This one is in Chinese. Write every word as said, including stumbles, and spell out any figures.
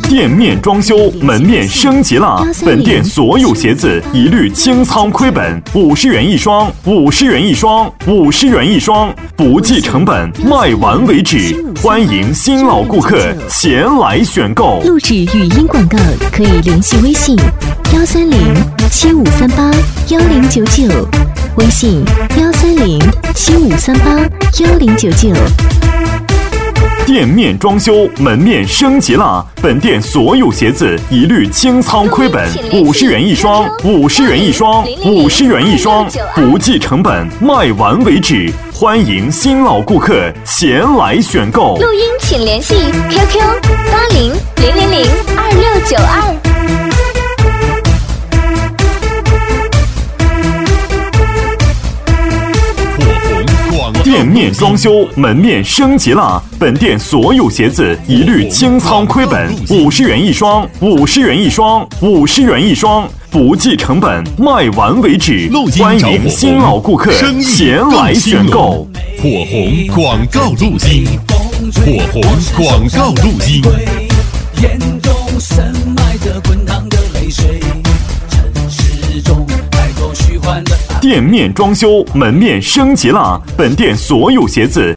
店面装修门面升级了，本店所有鞋子一律清仓亏本，五十元一双，五十元一双，五十元一双，不计成本，卖完为止。欢迎新老顾客前来选购。 录制语音广告可以联系微信幺三零七五三八幺零九九，微信幺三零七五三八幺零九九。 店面装修门面升级了，本店所有鞋子一律清仓亏本，五十元一双，五十元一双，五十元一双，不计成本，卖完为止。欢迎新老顾客前来选购。 录音请联系 Q Q 八零零零零二六九二。 店面装修门面升级了，本店所有鞋子一律清仓亏本，五十元一双，五十元一双，五十元一双，不计成本，卖完为止。欢迎新老顾客前来选购。 火红广告路径，火红广告路径。眼中深埋着滚烫的泪水，城市中太多虚幻的。 店面装修门面升级了，本店所有鞋子